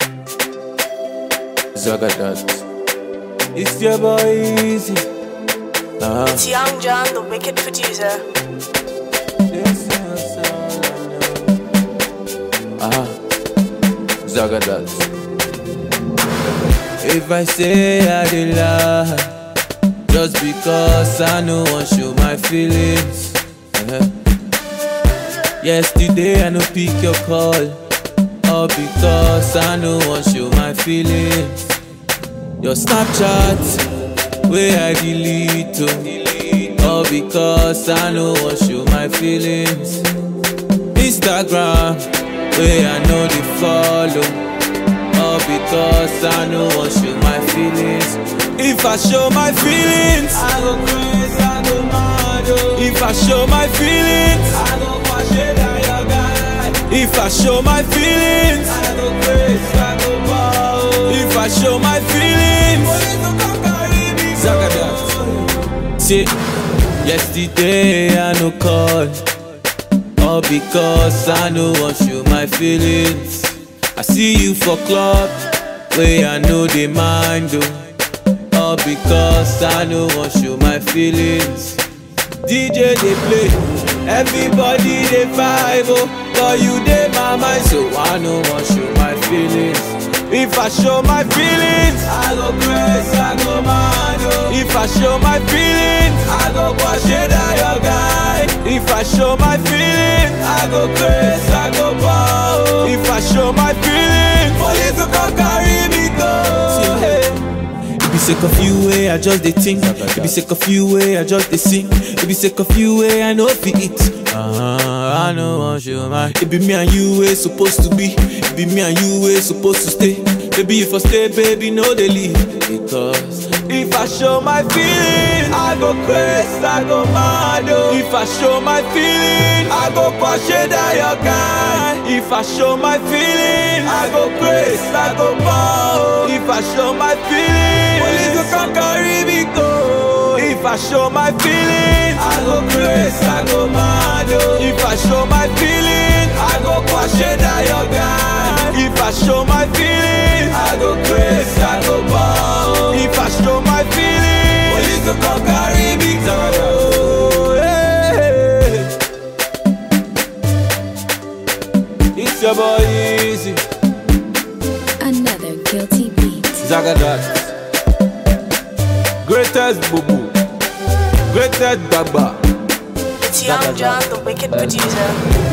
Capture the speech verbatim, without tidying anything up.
Zagadat. It's your boy Easy. Uh-huh. It's Young John, the wicked producer. This is all I know. Uh-huh. Zagadat. If I say I did lie, just because I no want show my feelings. Uh-huh. Yesterday I no pick your call, all because I no want show my feelings. Your Snapchat, where I delete oh, all because I no want show my feelings. Instagram, where I know they follow, all because I no want show my feelings. If I show my feelings, I go crazy, I go mad oh. If I show my feelings, I go wash it out your guy. If I show my feelings, I go crazy, I go mad oh. If I show my feelings, Zagadat. See, yesterday I no call, all because I no want show my feelings. I see you for club, where I know they mind oh. All because I no want show my feelings. D J they play, everybody they vibe oh, but you they my mind, so I no want show my feelings. If I show my feelings, I go crazy, I go mad oh. If I show my feelings, I go wash it out your guy. If I show my feelings, I go crazy, I go bad oh. If I show my feelings, police will come carry me go. Hey. It be sick of you way, I just they think. It be sick of you way, I just they sing. It be sick of you way, I know if it eat. Uh-huh, I know want you man. It be me and you way supposed to be. It be me and you way supposed to stay. Baby if I stay, baby no they leave. Because if I show my feelings, I go crazy, I go mad oh. If I show my feelings, I go push it out your guy. If I show my feelings, I go crazy, I go mad oh. If I show my feelings, police will come carry me go. If I show my feelings, I go crazy, I go mad oh. If I show my feelings, I go push it out your guy. If I show my feelings, I go crazy, I go bad. If I show my feelings, police will come carry me go. Hey. It's your boy Easy. Another guilty beat. Zagadat. Greatest boo boo, greatest baba. It's Young John, the wicked producer.